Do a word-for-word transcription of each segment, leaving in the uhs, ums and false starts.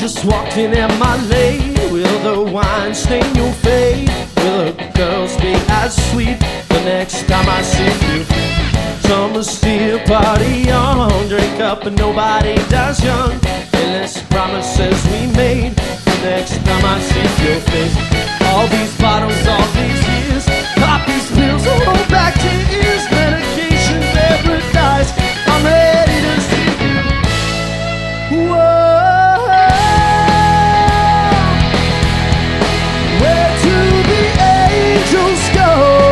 just walked in at my lane. Will the wine stain your fade? Will a girl's be as sweet the next time I see you? Summer still party on, drink up and nobody dies young. Endless promises we made the next time I see your face. All these bottles, all these years, pop these pills, hold back tears. Medication never dies. I'm ready to see you. Whoa, where do the angels go?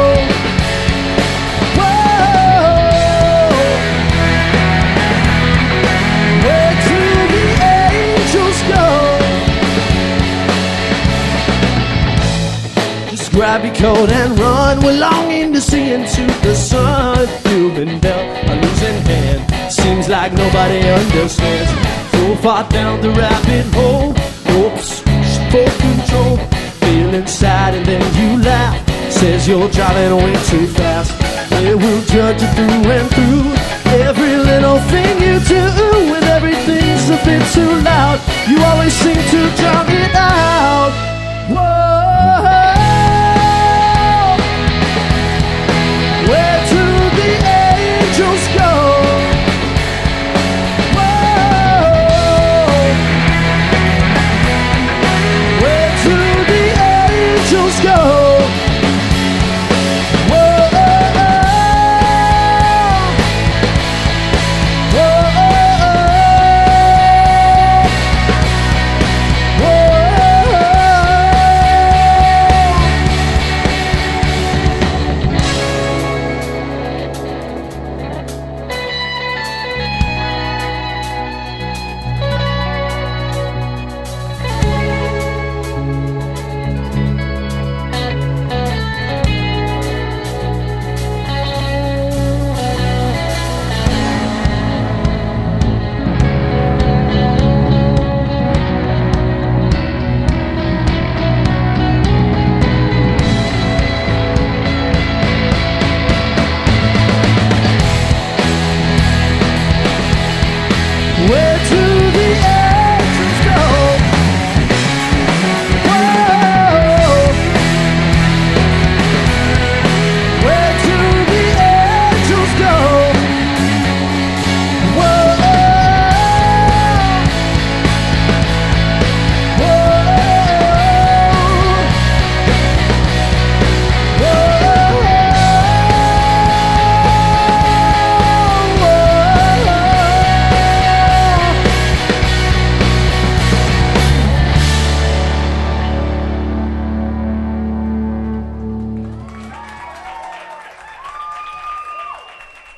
Grab your coat and run. We're longing to see into the sun. Human belt, a losing hand. Seems like nobody understands. So far down the rabbit hole, hopes for control. Feeling sad and then you laugh. Says you're driving way too fast. They will judge you through and through. Every little thing you do, when everything's a bit too loud, you always seem to drown it out. Whoa.